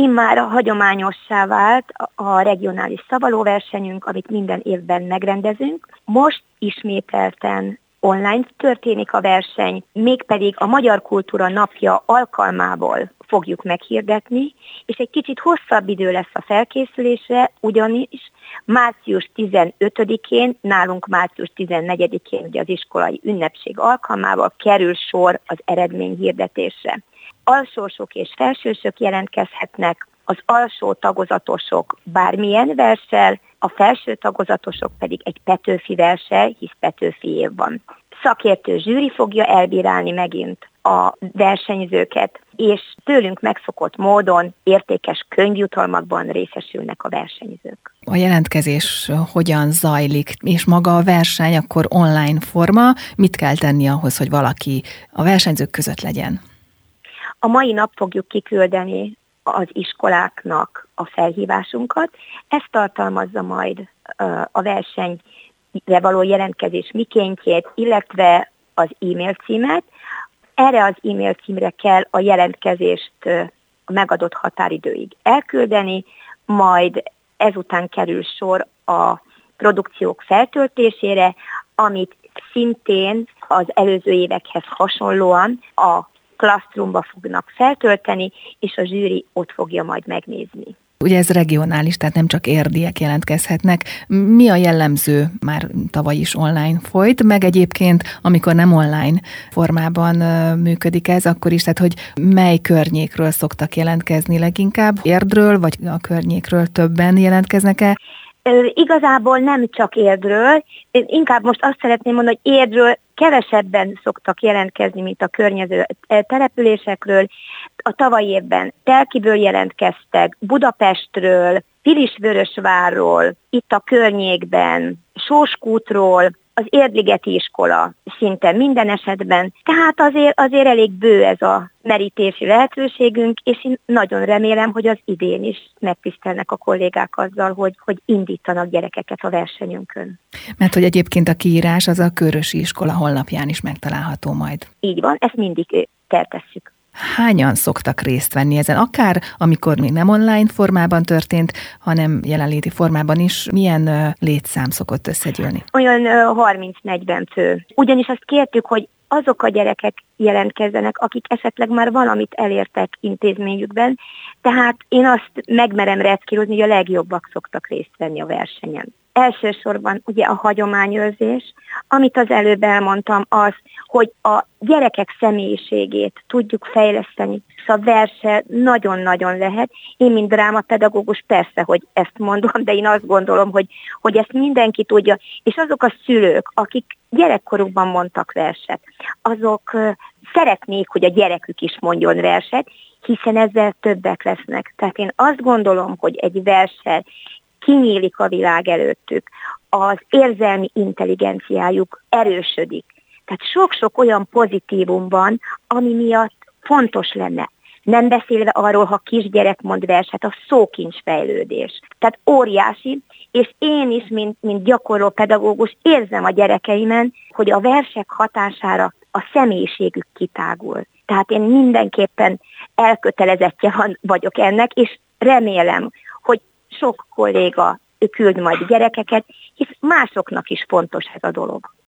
Immár hagyományossá vált a regionális szavalóversenyünk, amit minden évben megrendezünk. Most ismételten online történik a verseny, mégpedig a Magyar Kultúra Napja alkalmából fogjuk meghirdetni, és egy kicsit hosszabb idő lesz a felkészülésre, ugyanis március 15-én, nálunk március 14-én, ugye az iskolai ünnepség alkalmával kerül sor az eredményhirdetésre. Alsósok és felsősök jelentkezhetnek, az alsó tagozatosok bármilyen verssel, a felső tagozatosok pedig egy Petőfi verssel, hisz Petőfi év van. Szakértő zsűri fogja elbírálni megint a versenyzőket, és tőlünk megszokott módon értékes könyvjutalmakban részesülnek a versenyzők. A jelentkezés hogyan zajlik, és maga a verseny akkor online forma, mit kell tenni ahhoz, hogy valaki a versenyzők között legyen? A mai nap fogjuk kiküldeni az iskoláknak a felhívásunkat. Ez tartalmazza majd a versenyre való jelentkezés mikéntjét, illetve az e-mail címet. Erre az e-mail címre kell a jelentkezést a megadott határidőig elküldeni, majd ezután kerül sor a produkciók feltöltésére, amit szintén az előző évekhez hasonlóan a Classroomba fognak feltölteni, és a zsűri ott fogja majd megnézni. Ugye ez regionális, tehát nem csak érdiek jelentkezhetnek. Mi a jellemző? Már tavaly is online folyt, meg egyébként, amikor nem online formában működik ez, akkor is, tehát hogy mely környékről szoktak jelentkezni leginkább? Érdről, vagy a környékről többen jelentkeznek-e? Igazából nem csak Érdről, inkább most azt szeretném mondani, hogy Érdről kevesebben szoktak jelentkezni, mint a környező településekről. A tavalyi évben Telkiből jelentkeztek, Budapestről, Pilisvörösvárról, itt a környékben, Sóskútról, az Érdligeti iskola szinte minden esetben. Tehát azért elég bő ez a merítési lehetőségünk, és én nagyon remélem, hogy az idén is megtisztelnek a kollégák azzal, hogy indítanak gyerekeket a versenyünkön. Mert hogy egyébként a kiírás az a Körösi iskola honlapján is megtalálható majd. Így van, ezt mindig tervezzük. Hányan szoktak részt venni ezen? Akár amikor még nem online formában történt, hanem jelenléti formában is, milyen létszám szokott összegyűlni? Olyan 30-40 fő. Ugyanis azt kértük, hogy azok a gyerekek jelentkezzenek, akik esetleg már valamit elértek intézményükben, tehát én azt megmerem reszkírozni, hogy a legjobbak szoktak részt venni a versenyen. Elsősorban ugye a hagyományőrzés, amit az előbb elmondtam, az, hogy a gyerekek személyiségét tudjuk fejleszteni, szóval verssel nagyon-nagyon lehet. Én, mint drámapedagógus, persze, hogy ezt mondom, de én azt gondolom, hogy ezt mindenki tudja, és azok a szülők, akik gyerekkorukban mondtak verset, azok szeretnék, hogy a gyerekük is mondjon verset, hiszen ezzel többek lesznek. Tehát én azt gondolom, hogy egy verssel kinyílik a világ előttük, az érzelmi intelligenciájuk erősödik. Tehát sok-sok olyan pozitívum van, ami miatt fontos lenne. Nem beszélve arról, ha kisgyerek mond verset, a szókincsfejlődés. Tehát óriási, és én is, mint gyakorló pedagógus érzem a gyerekeimen, hogy a versek hatására a személyiségük kitágul. Tehát én mindenképpen elkötelezettje vagyok ennek, és remélem, hogy sok kolléga küld majd gyerekeket, hisz másoknak is fontos ez a dolog.